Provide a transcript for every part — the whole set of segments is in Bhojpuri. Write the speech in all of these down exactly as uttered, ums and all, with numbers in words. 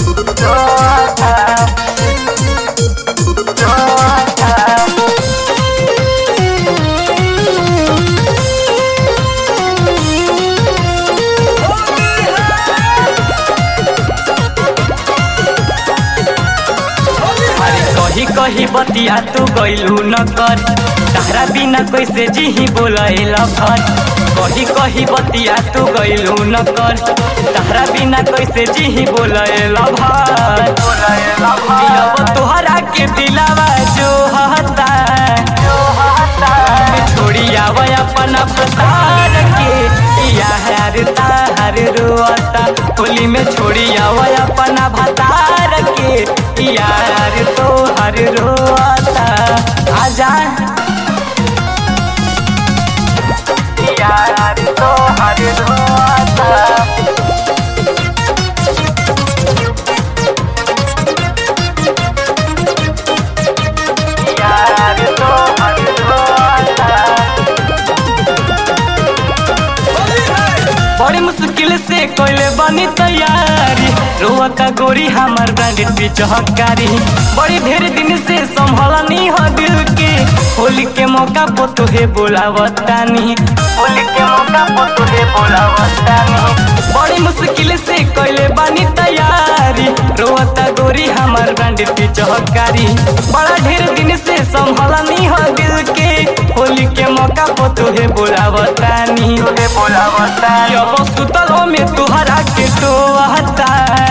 कही कही बतिया तू गइलू न कर तारा बिना कैसे जीही बोलैल भर कही कही बतिया तू गइलू न कर तारा बिना कैसे जीही बोलैल भर अब तोहरा के दिलावा जो हता छोड़ी आवे अपना फसार के यार तार रोता होली में छोड़ी आवे अपना भतार के यार तो हर रोता आजा यार तो हर रोता यार तो हर रोता बड़ी मुश्किल से कोइले बनी तैयारी रोता गोरी हमार ब्रांडेड पिचहकारी बड़ी ढेर दिन से संभलनी हो दिल के होली के मौका पर तुहे बोलावतानी होली के मौका पर तुहे बोलावतानी बड़ी मुश्किल से कोइले बनी तैयारी रोता गोरी हमार ब्रांडेड पिचहकारी बड़ा ढेर दिन से संभलनी हो दिल के होली के मौका पर तुहे बोलावतानी तुहे बोलावतानी अब सुतल में तुहरा के टोहता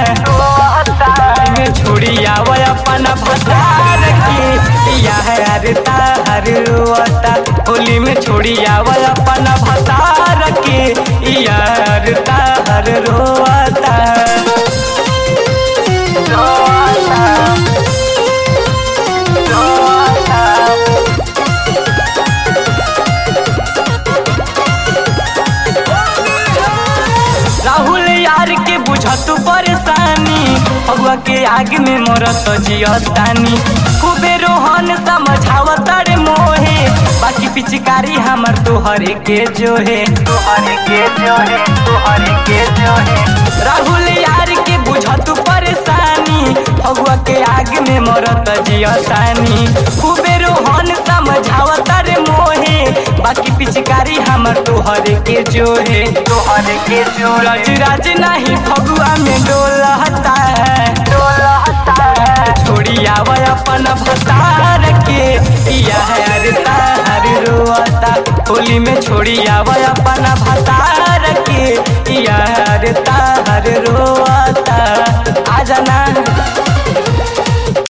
में छोड़ी आवे अपना भतार के यार तार रोता होली में छोड़ी आवे अपना भतार के यार तार रोता राहुल यार के बुझा तू परेशानी अगुआ के आग में मरत जियतानी खूबे रोहन समझावता रे मोहे बाकी पिचकारी हमर तोहरे के जो है तोहरे के जो है तोहरे के जो है राहुल यार के बुझा तू परेशानी अगुआ के आग में मरत जियतानी खूबे रोहन समझावता रे मोहे बाकी पिचकारी हमर तोहरे के जो है तोहरे के जो राज राज नहीं फगुआ में डोलता डोलता छोड़ी आवे अपन भतार के यार तार रोता होली में छोड़ी आवे अपन भतार के यार